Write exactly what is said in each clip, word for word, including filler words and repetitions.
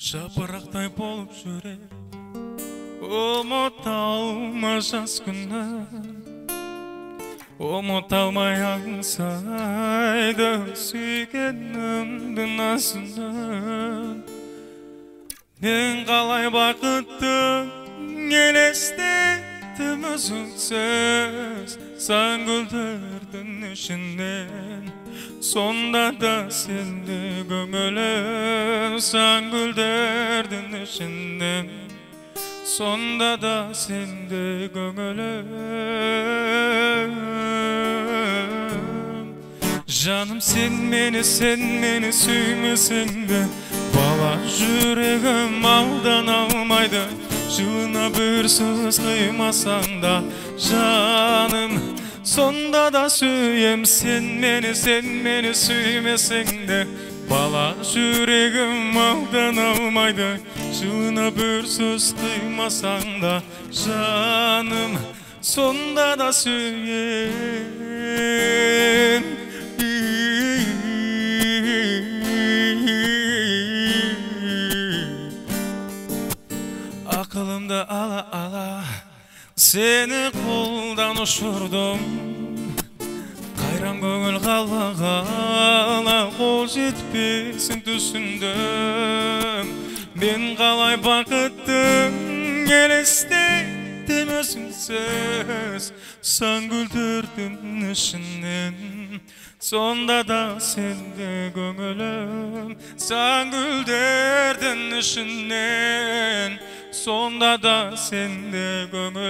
Жапырақтай болып жүрек ұмыта алма жас күнін, ұмыта алмай аңсайды сүйгенімдің асынан. Мен қалай бақытты елестеттім үзіңсіз сан гүлдердің ішінен. Сонда да сенде көңілім сан гүлдердің ішінен. Сонда да сенде көңілім. Жаным, сен мені, сен мені сүймесең де, бала жүрегім алдан алмайды. Жылына бір сөз қимасаң да, жаным, сонда да сүйем. Сен мені, сен мені сүймесең де, бала жүрегім алдан алмайды. Жылына бір сөз қимасаң да, жаным, сонда да сүйем. Ақылымды ала-ала сені қолдан ұшырдым. Қайран көңіл қала-қала қол жетпесін түсіндім. Мен қалай бақытты елестеттім өзіңсіз сан гүлдердің ішінен. Сонда да сенде көңілім сан гүлдердің ішінен. Сонда да сенде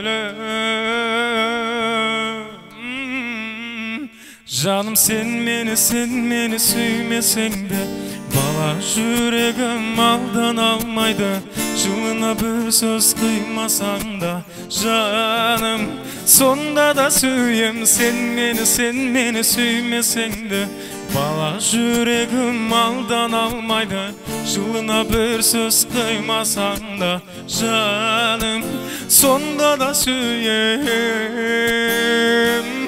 көңілім. Жаным, сен мені, сен мені сүймесең де, бала жүрегім алдан алмайды. Жылына бір сөз қимасаң да, жаным, сонда да сүйем. Сен мені, сен мені сүймесең де, бала жүрегім алдан алмайды. Жылына бір сөз қимасаң да, жаным, сонда да сүйем.